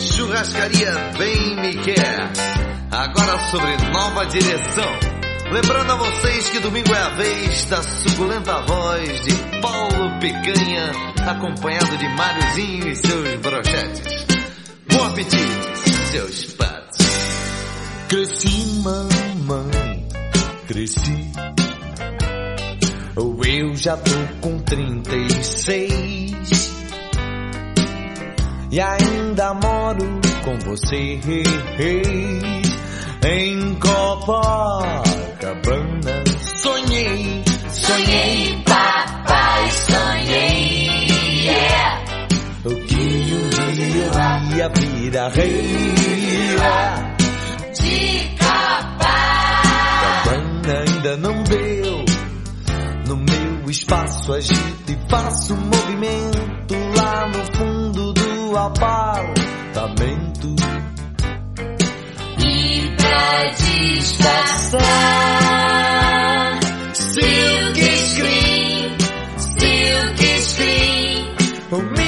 Churrascaria Bem Me Quer, agora sobre nova direção. Lembrando a vocês que domingo é a vez da suculenta voz de Paulo Picanha, acompanhado de Máriozinho e seus brochetes. Bom apetite, seus patos. Cresci, mamãe, cresci. Eu já tô com 36 e ainda moro com você em Copacabana. Sonhei, sonhei, papai, sonhei, yeah. O que um dia eu ia virar rei de Copacabana. Ainda não deu. No meu espaço agito e faço movimento lá no fundo do apartamento. E pra disfarçar, silk screen, silk screen.